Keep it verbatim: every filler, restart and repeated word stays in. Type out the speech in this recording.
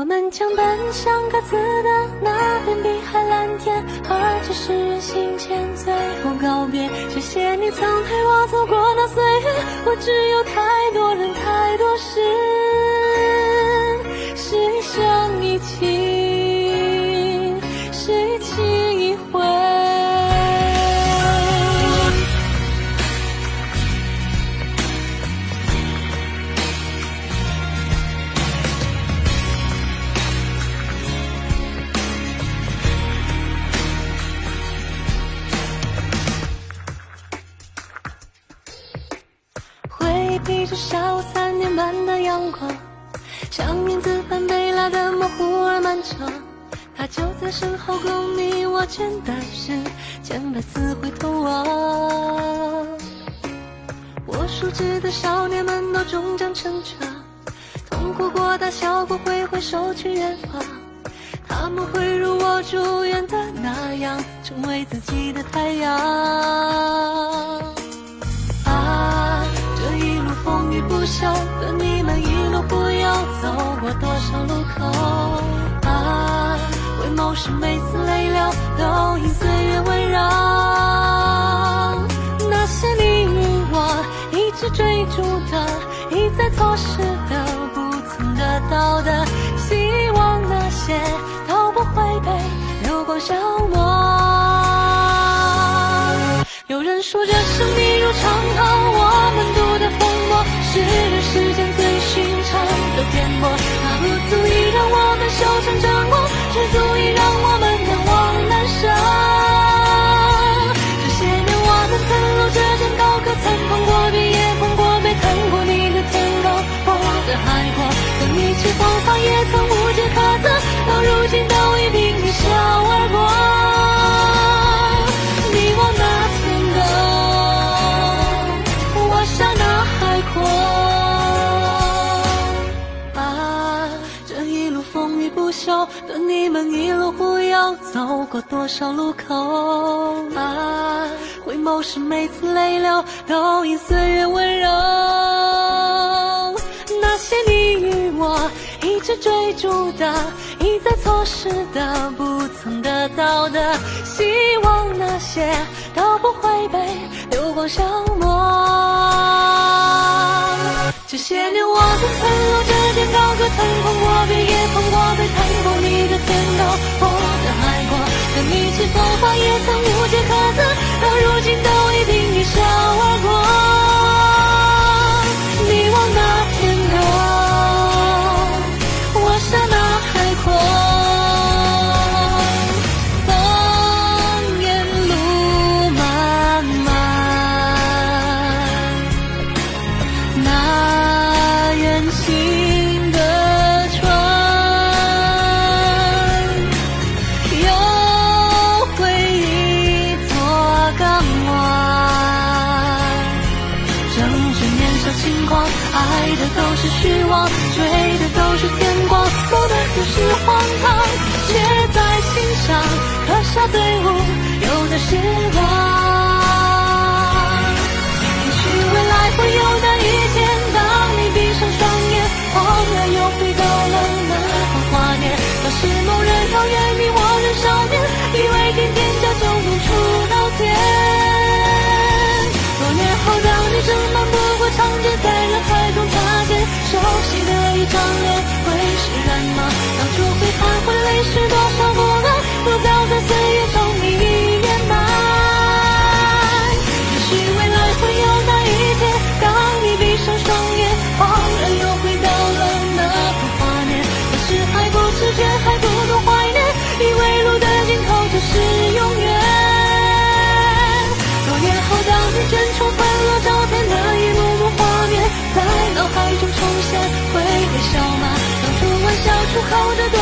们将奔向各自的那片碧海蓝天，而这是人行前最后告别。谢谢你曾陪我走过那岁月，我只有太多人太多事，是一生一起，是一期一会。披着下午三点半的阳光，像影子般被拉得模糊而漫长。他就在身后共你握拳，但是千百次回头望。我熟知的少年们都终将成长，痛哭过大笑过挥挥手去远方。他们会如我祝愿的那样，成为自己的太阳。啊，这一路风雨不休的你们一路不由，走过多少路口啊，回眸时每次泪流都因岁月温柔。那些你与我一直追逐的，一再错失的，不曾得到的，希望那些都不会被流光消磨。有人说这生命如长河，我们渡的风波是人世间最寻常的颠簸，它不足以让我们修成正果，却足以让我们仰望难舍。这些年我们曾如这间高阁，曾碰过壁也碰过杯，看过你的天高我的海阔，曾一起疯狂也曾无解可责，到如今都已并一笑而过。你往哪天高，我向那海阔啊，这一路风雨不休的你们一路忽悠，走过多少路口啊，回眸时每次泪流都因岁月温柔。那些你与我一直追逐的，一再错失的，不曾得到的，希望那些都不会被流光消磨。这些年我们曾如这间高阁，曾碰过壁也碰过杯，看过你的天高我的海阔，曾一起风华也曾无解可责，到如今都已并一笑而过。你往哪天高，我向那海阔。烽烟路漫漫，那远行的船，又回一座港湾。正值年少轻狂，爱的都是虚妄，追的都是天光，走的都是荒唐，写在心上，刻下队伍，有的时光。也许未来会有那一天，当你闭上双眼，恍然又回到了那个华年。当时某人遥远，你我仍少年，以为天天家就能出到天。多年后，当你正漫步过长街，在人海中擦肩，熟悉的一张脸会释然吗？当初会忏悔泪是多少不安，都早在岁月中一一掩埋。也许未来会有那一天，当你闭上双眼，恍然又回到了那个华年。当时还不知觉，还不懂怀念，以为路的尽头就是永远。多年后，当你卷出翻了照片，那一幕幕画面在脑海中重现，会微笑吗？当初玩笑出口的